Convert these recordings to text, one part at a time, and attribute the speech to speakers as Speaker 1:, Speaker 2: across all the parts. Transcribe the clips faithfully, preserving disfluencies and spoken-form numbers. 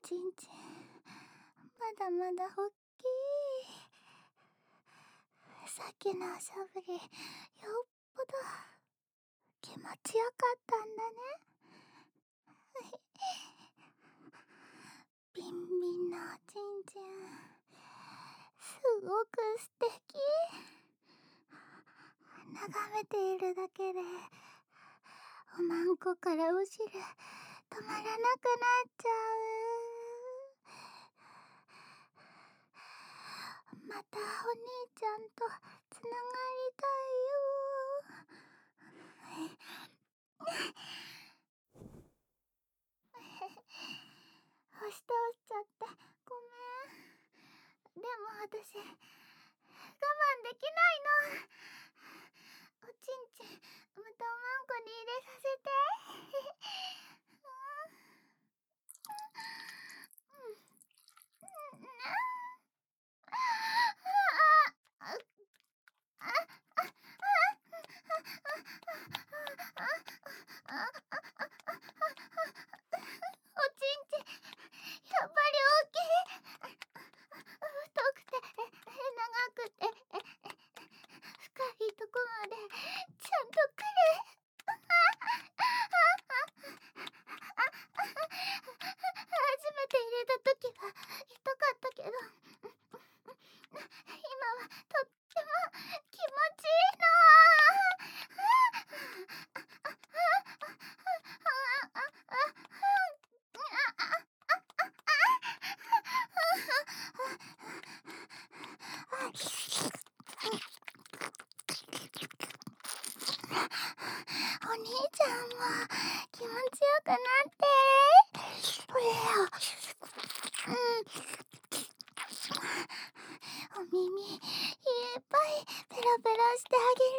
Speaker 1: ちんちん、まだまだおっきい。さっきのおしゃぶり、よっぽど気持ちよかったんだね。ビンビンのおちんちん、すごく素敵。眺めているだけでおまんこからお汁止まらなくなっちゃう。またお兄ちゃんとつながりたいよ。押し倒しちゃってごめん。でも私我慢できないの。おちんちんまたおまんこに入れさせて。おちんちんやっぱり大きい。太くて長くて深いとこまでちゃんとくる。初めて入れた時は痛かったけど、今はとっても気持ちいいの。お兄ちゃんも気持ちよくなって。お耳いっぱいペロペロしてあげる。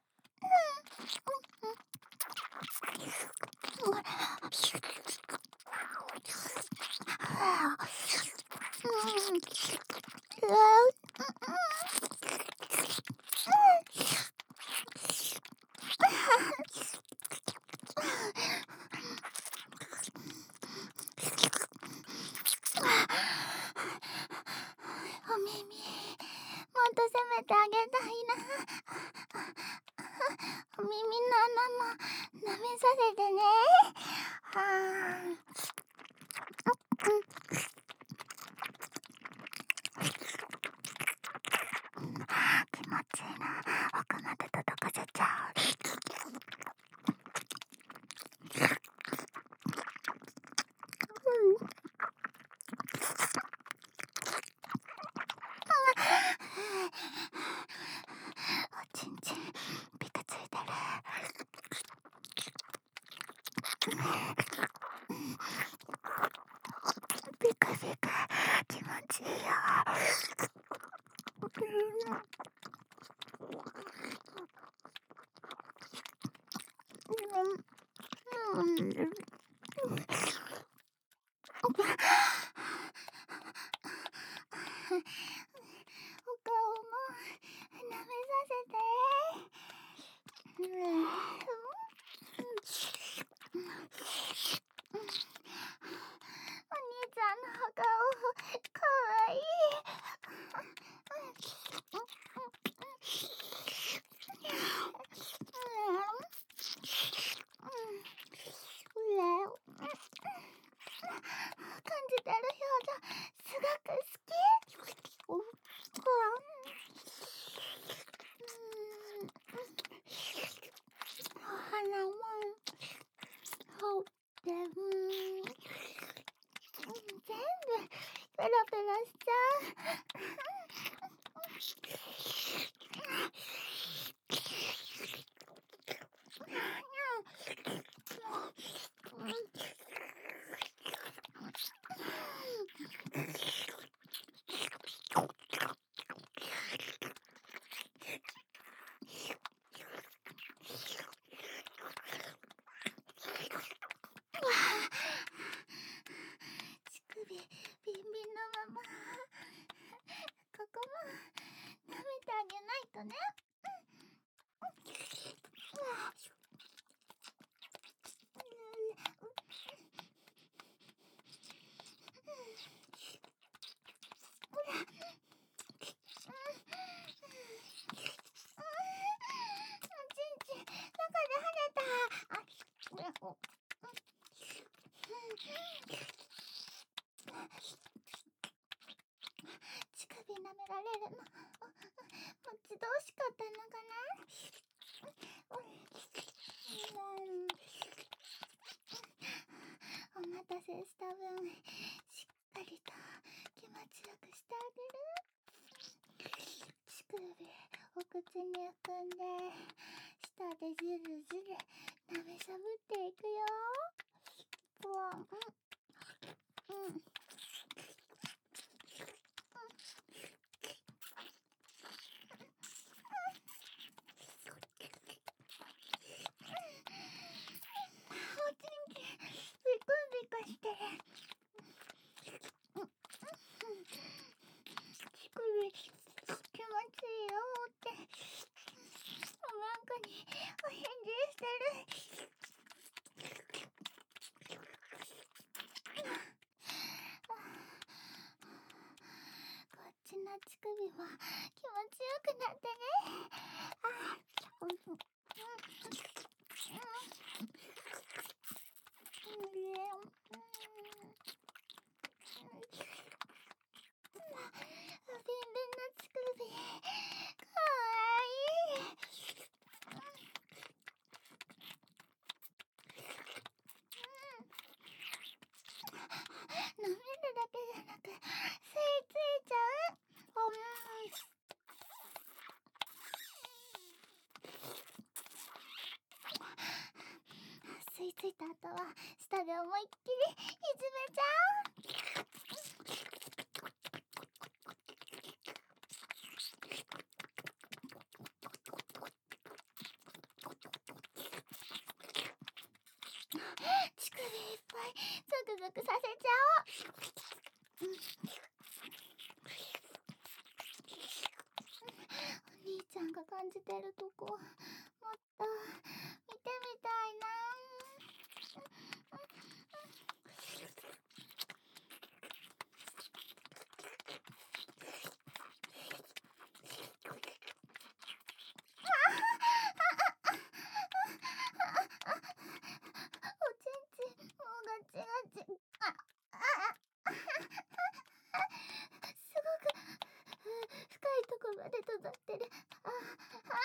Speaker 1: お耳もっと攻めてあげたいな。お耳の穴も舐めさせてね。はあ、気持ちいいな。奥まで届かせちゃう。おちんちんピクついてる。ピクピク気持ちいいよ。お顔も舐めさせて。お兄ちゃんのお顔かわいい。 した分しっかりと気持ちよくしてあげる。乳首お口に含んで舌でずるずる舐めしゃぶっていくよ。ポワン。うんうん。おちんちんビクビクしてる。乳首気持ちいいよっておまんこにお返事してる。こっちの乳首も気持ちよくなってね。あー、うんうんうんビンビンの乳首かわいい。舐めるだけじゃなく吸い付いちゃう。おん吸い付いた後は舌で思いっきりいじめちゃう。乳首いっぱいゾクゾクさせちゃおう。お兄ちゃんが感じてるとこもっと見てみたいな。おちんちんもうガチガチ。ああすごく深いとこまで届いてる。ああ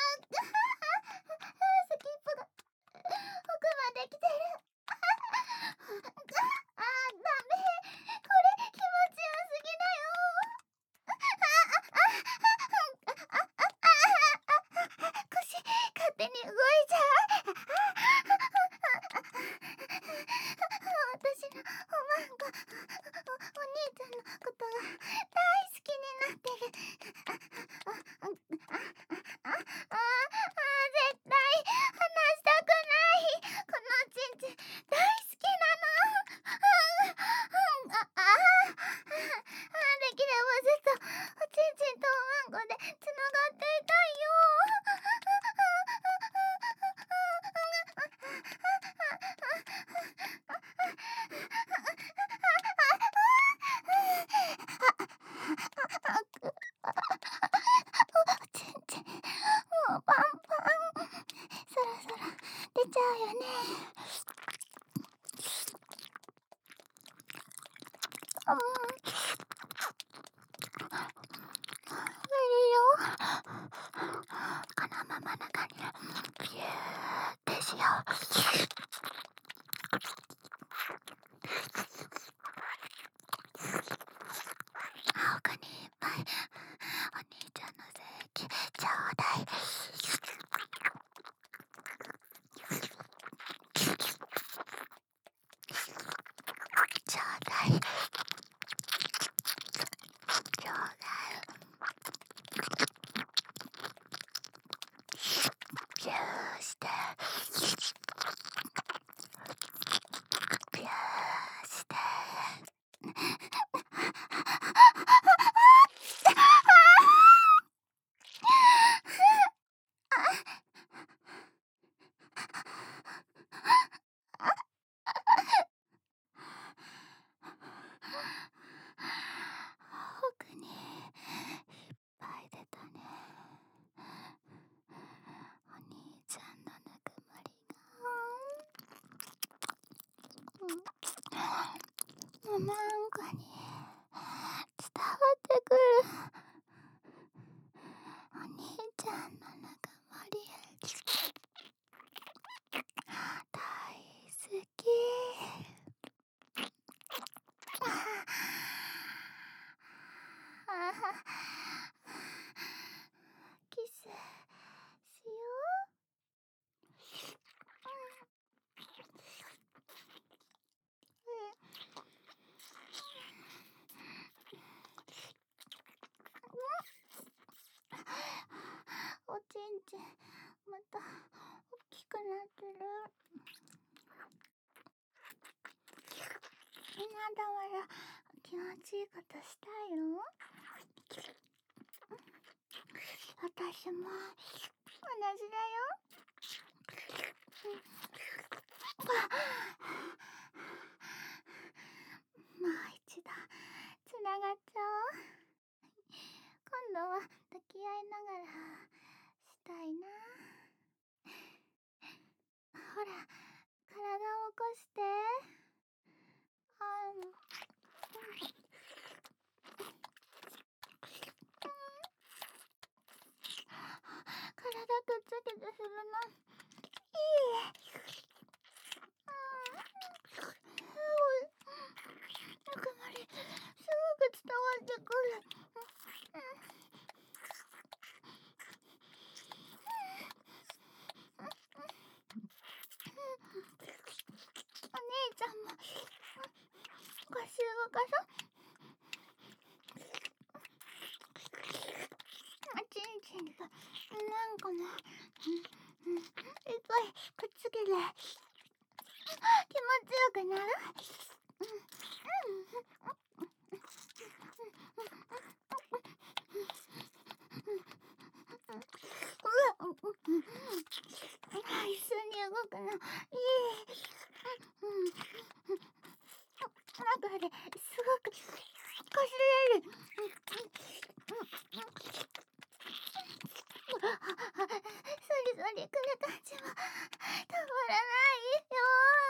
Speaker 1: 先っぽが奥まで来てる。ああダメ、これ気持ちよすぎだよ。腰勝手に動いちゃう。私のおまんこ お, お兄ちゃんのことが大好きになってる。あああああ絶対離したくない。このちんちん大好きなの。あああできればずっとおちんちんとおまんこでつながっていたいよ。おちんちんもうパンパン。そろそろ出ちゃうよね。うん、いいよ。このまま中にビューってしよう。奥にいっぱいお兄ちゃんの精液ちょうだい。ちょうだいちょうだい。ビューしてビューして奥にいっぱい出たね。お兄ちゃんのぬくもりが、うん、おまんこに伝わってくる。お兄ちゃんのぬくもり大好き。 ちまた大きくなってる。なんだわら気持ちいいことしたいよ。私も同じだよ。もう一度つながっちゃおう。今度は抱き合いながらしたいな。ほら体を起こして。あん、うん、体くっつけてするのいい。すごいぬくもりすごく伝わってくる。お姉ちゃんも腰動かそう。ちんちんがなんかね、うんうん、いっぱいくっつけて気持ちよくなる。うんうん一緒に動くのいい。中ですごくこすれる。そりそりくる感じもたまらないよ。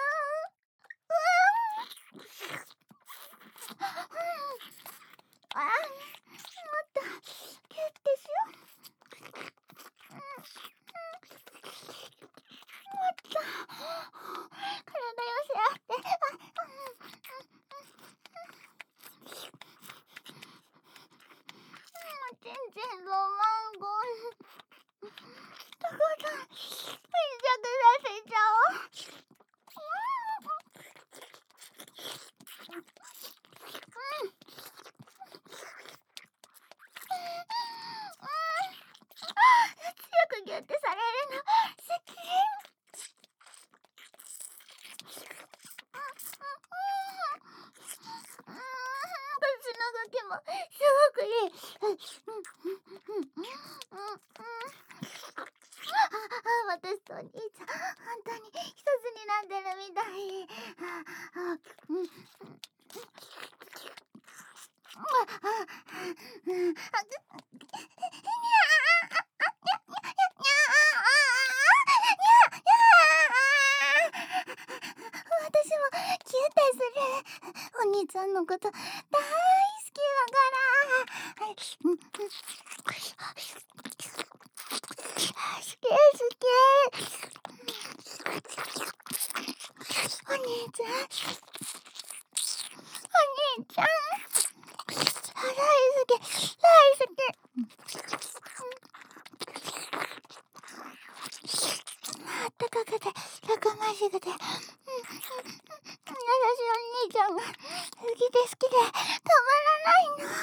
Speaker 1: あ、もっとキュッてしよう。もっと体寄せ合って。全然ロマンゴンとことん密着させちゃおう。強くギュッてされるの好き。私の動きもすごくいい。私とお兄ちゃん本当に一つになってるみたい。私もキュッてする。お兄ちゃんのこと大好きだから。好き好き。お兄ちゃんお兄ちゃん大好き大好き。あったかくてやかましくて、うん、優しいお兄ちゃんが好きで好きでたまらないの。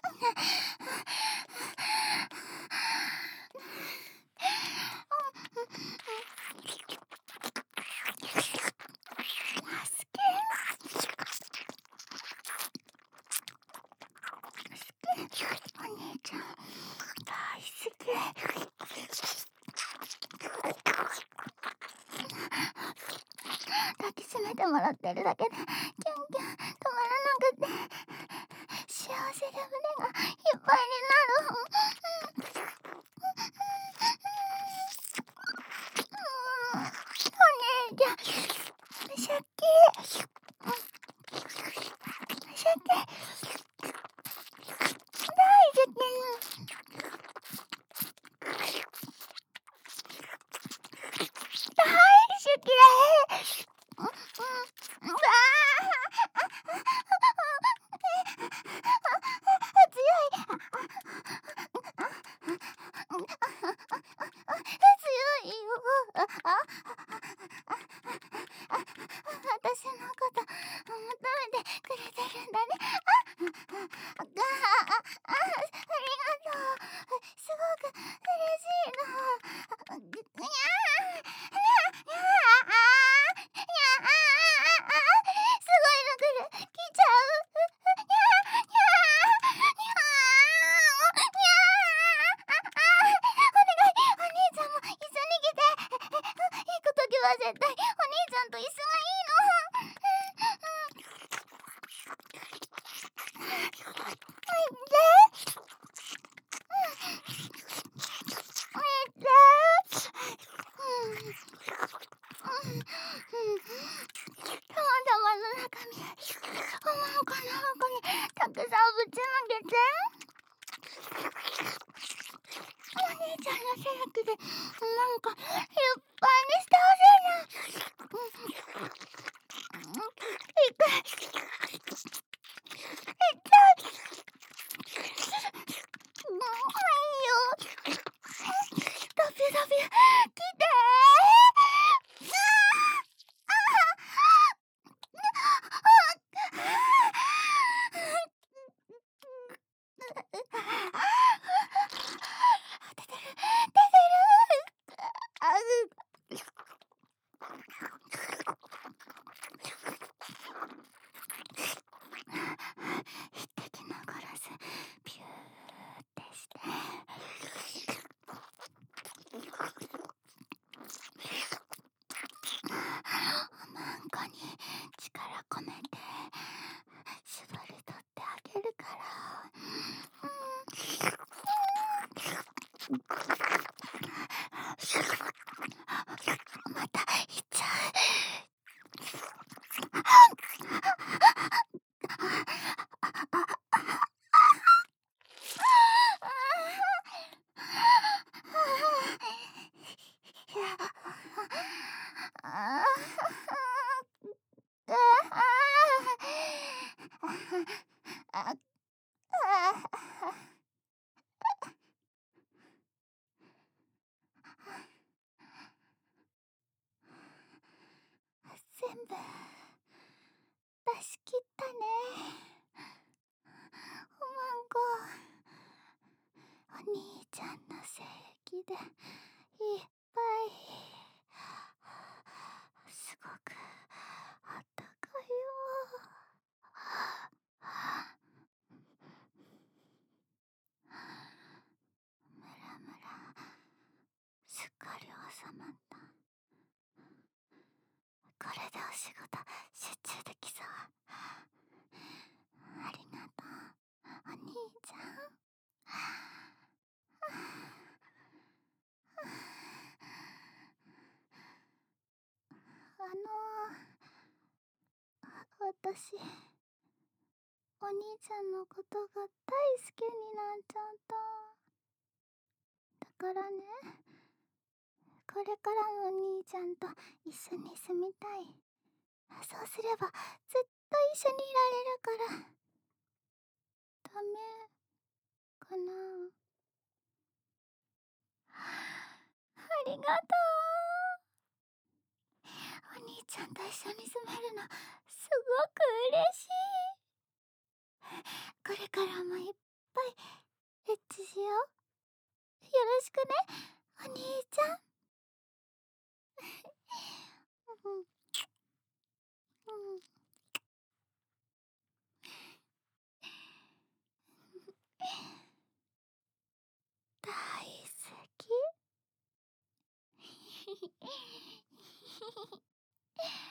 Speaker 1: お兄ちゃん大好き。抱きしめてもらってるだけでキュンキュン止まらなくて幸せで胸がいっぱいになる。お姉ちゃんシャキシャキ大好き。大好きだ。強いよ。私のこと求めてくれてるんだね。あ、あ、あ、ありがとう。すごく嬉しいの。 絶対お兄ちゃんと一緒がいいの。様々の中身、おまんこの箱にたくさんぶちまけて。お兄ちゃんのセラクでなんかいっぱいにしてほしいな。いくいっちゃう。もういいよ。ダビダビ来てー。一滴残らずピューってして、おまんこに力込めて絞り取ってあげるから。またいっちゃう。全部出し切ったね。おまんこ、お兄ちゃんの精液でいっぱい。すごくあったかいよ。ムラムラすっかり収まった。これでお仕事集中できそう。ありがとう、お兄ちゃん。あの私、お兄ちゃんのことが大好きになっちゃった。だからね、これからもお兄ちゃんと一緒に住みたい。そうすればずっと一緒にいられるから。ダメかな。ありがとう。お兄ちゃんと一緒に住めるのすごく嬉しい。これからもいっぱいエッチしよう。よろしくね、お兄ちゃん。うんうん、大好き。